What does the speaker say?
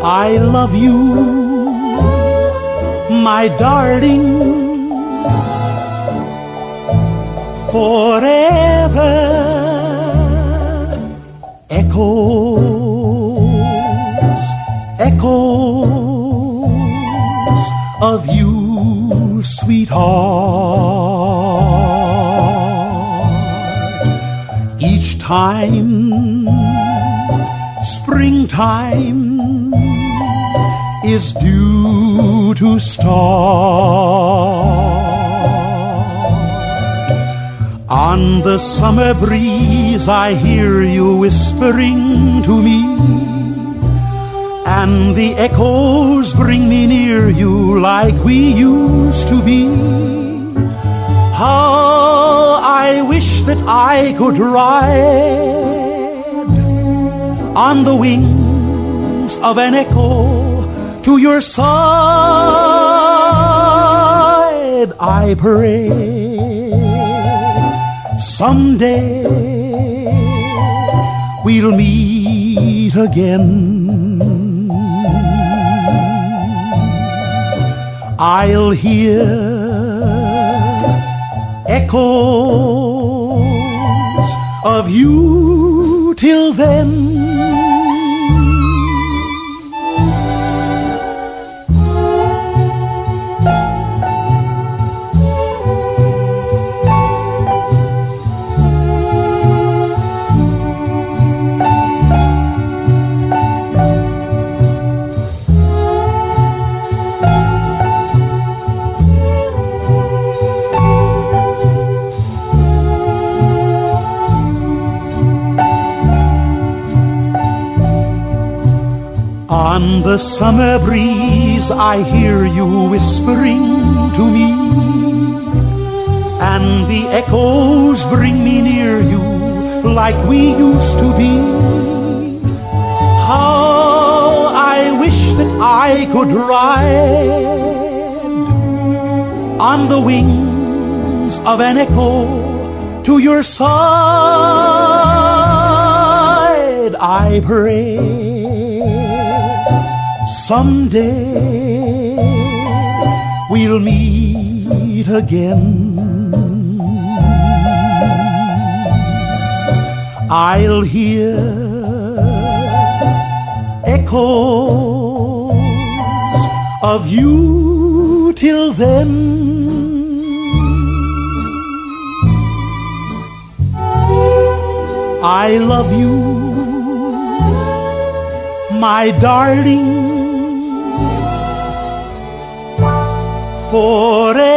I love you, my darling, forever. Echoes, echoes of you, sweetheart. Each time springtime is due to start. On the summer breeze I hear you whispering to me, and the echoes bring me near you like we used to be. How I wish that I could ride on the wings of an echo to your side. I pray someday we'll meet again. I'll hear echoes of you till then. On the summer breeze I hear you whispering to me, and the echoes bring me near you like we used to be. How I wish that I could ride on the wings of an echo to your side. I pray someday we'll meet again. I'll hear echoes of you till then. I love you, my darling, forever.